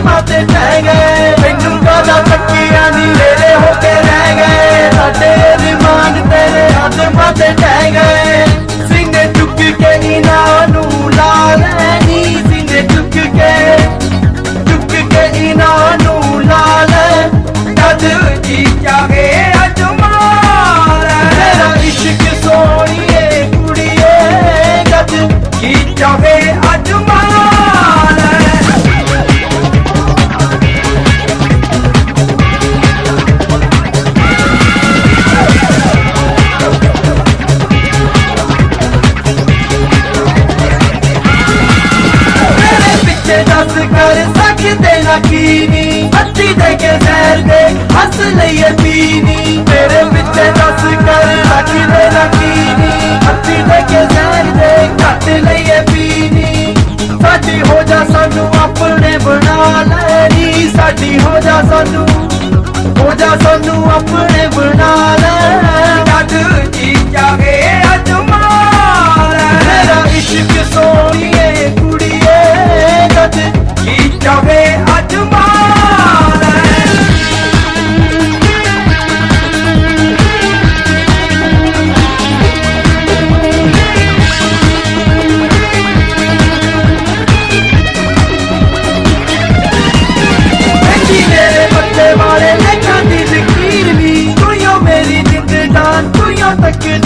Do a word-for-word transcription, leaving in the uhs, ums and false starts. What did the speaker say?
माते टह गए मैनू गाला कट्टियां नी मेरे होके रह गए साडे रिमान तेरे आदमां ते टह गए सीने चुक के इन्हां नू ला लैनी सीने चुक के चुक के इन्हां नू ला ले जद जी चाहे अज मार तेरा इश्क सोहणीए कुड़िए जद जी चाहे अज मार दस कर सकते ना कीनी हत्ती दे के जहर दे हंस लइए पीनी तेरे पिछे दस कर सकते ना कीनी हत्ती दे के जहर दे घट लइए पीनी साडी हो जा सानू अपने बना लैनी साडी हो जा सानू हो जा सानू अपने बना ले जद जी चाहे अज मार मेरा इश्क सोहणीए कुड़िए जद जी चाहे अज मार मेरे बच्चे वाले लेखा दी लकीर भी तू यो मेरी जिंद जान तू यो तक